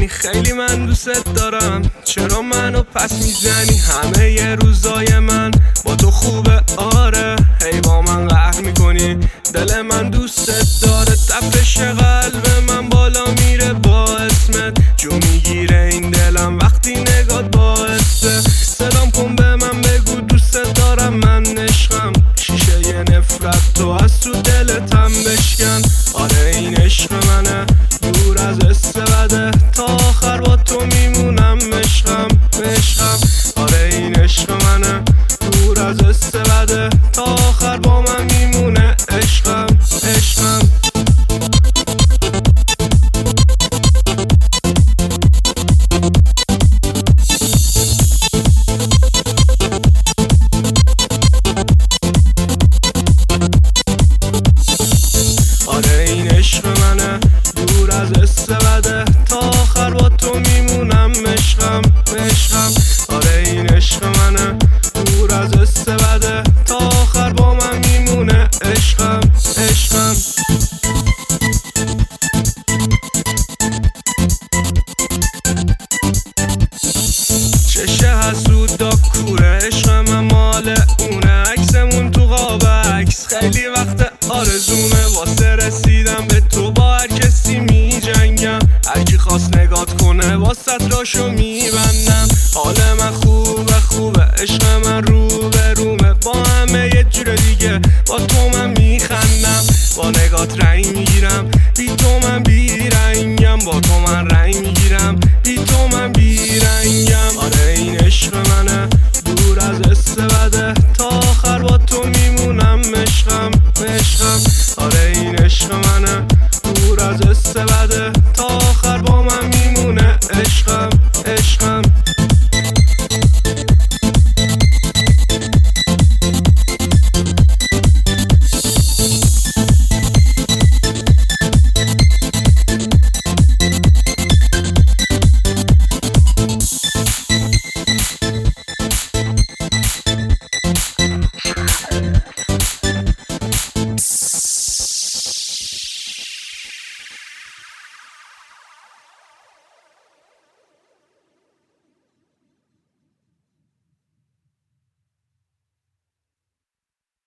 میزنی، خیلی من دوست دارم، چرا منو پس میزنی؟ همه ی روزای من با تو خوبه، آره هی با من قهر میکنی، دل من دوست داره، تپش قلب من بالا میره با اسمت، جو میگیره این دلم وقتی نگات باعثه، سلام کن به من بگو دوست دارم، من عشقم، شیشه ی نفرت تو از تو دلتم بشکن، آره این عشق منه دور از استبده، تا آخر با تو میمونم عشقم عشقم، آره این عشق منه دور از استبده، تا آخر با من میمونه عشقم عشقم. آره این عشق منه دور از استبده، تا آخر با تو میمونم عشقم عشقم، آره این عشق منه دور از استبده، تا آخر با من میمونه عشقم عشقم. چشه حسود دا کوره، عشق من مال اونه، عکسمون تو قاب عکس خیلی وقت آرزومه، واسه رسیدم به تو با هر کسی می جنگم، هر کی خواست نگات کنه واسه راشو می